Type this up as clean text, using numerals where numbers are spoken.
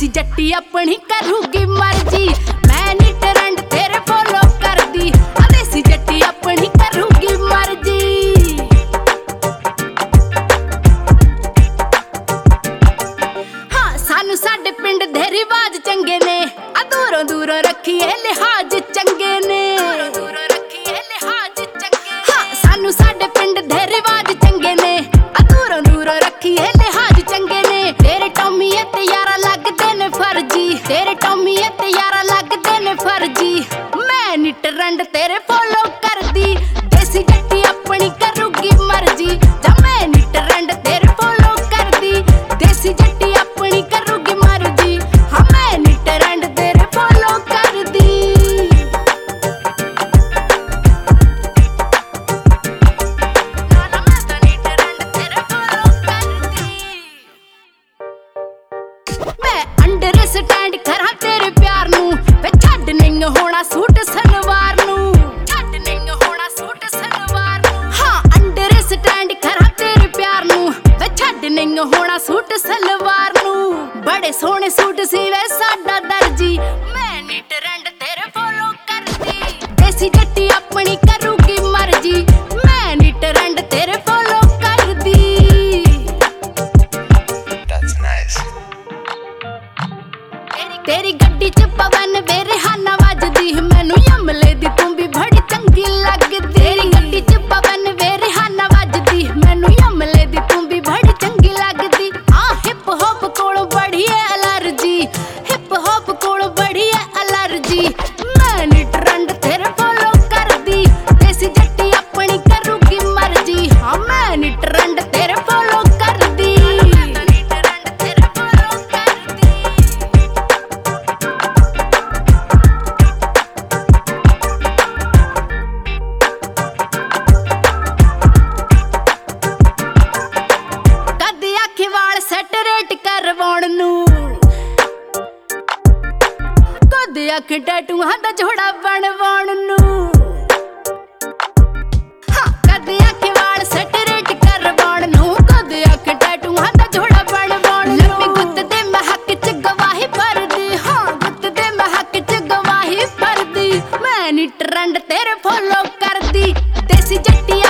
देसी जट्टी अपनी करूगी मर्जी, मैं नी ट्रेंड तेरे फॉलो करदी। देसी जट्टी अपनी करूगी मर्जी। हाँ सानू साडे पिंड दे रिवाज चंगे ने, दूरों दूरों रखिए लिहाज चंगे ने। हाँ सानू साडे पिंड दे रिवाज चंगे ने, दूरों दूरों रखिए लिहाज चंगे ने। तेरे टॉमीए ते यारा लगदे ने फर्जी, तेरे टॉमीए ते यारा लगदे ने फर्जी। मैं नी ट्रेंड तेरे फॉलो करदी, देसी जट्टी अपनी करूगी मर्जी। जा मैं नी ट्रेंड तेरे फॉलो करदी, देसी जट्टी अपनी करूगी मर्जी। हाँ मैं नी ट्रेंड तेरे फॉलो करदी। मैं अंडर स्टैंड करा तेरे प्यार नू, वे छड्ड नहीं होना सूट सलवार नू, छड्ड नहीं होना सूट सलवार नू। हाँ अंडर स्टैंड करा तेरे प्यार नू, वे छड्ड नहीं होना सूट सलवार नू। बड़े सोहने सूट सीवे साडा दर्जी, मैं नी ट्रेंड तेरे फॉलो करदी। देसी जट्टी अपनी करूगी मर्जी, मैं नी ट्रेंड तेरे फॉलो करदी। That's nice. तेरी गड्डी च पवन वे रिहाना वजदी, मैनू यमले दी तू भी बड़ी चंगी लगदी। तेरी गड्डी च पवन वे रिहाना वजदी, मैनू यमले दी तू भी बड़ी चंगी लगदी। हाँ हिप हॉप कोलों बड़ी है एलर्जी, हिप हॉप कोलों बड़ी है एलर्जी। मैं नी ट्रेंड तेरे फॉलो करदी, देसी जट्टी अपनी करूगी मर्जी। हाँ मैं नी ट्रेंड तेरे फॉलो करदी। ਕਦੇ ਆਖੇ ਵਾਲ ਸੈਟ ਰੇਟ ਕਰਵਾਉਣ ਨੂੰ, ਕਦੇ ਆਖੇ ਟੈਟੂਆਂ ਦਾ ਜੋੜਾ ਬਣਵਾਉਣ ਨੂੰ। ਹਾਂ ਕਦੇ ਆਖੇ ਵਾਲ ਸੈਟ ਰੇਟ ਕਰਵਾਉਣ ਨੂੰ, ਕਦੇ ਆਖੇ ਟੈਟੂਆਂ ਦਾ ਜੋੜਾ ਬਣਵਾਉਣ ਨੂੰ। ਲੰਮੀ ਗੁੱਤ ਦੇ ਮਹਿਕ ਚ ਗਵਾਹੀ ਭਰਦੀ, ਹਾਂ ਗੁੱਤ ਦੇ ਮਹਿਕ ਚ ਗਵਾਹੀ ਭਰਦੀ। ਮੈਂ ਨੀ ਟ੍ਰੈਂਡ ਤੇਰੇ ਫੋਲੋ ਕਰਦੀ, ਦੇਸੀ ਜੱਟੀ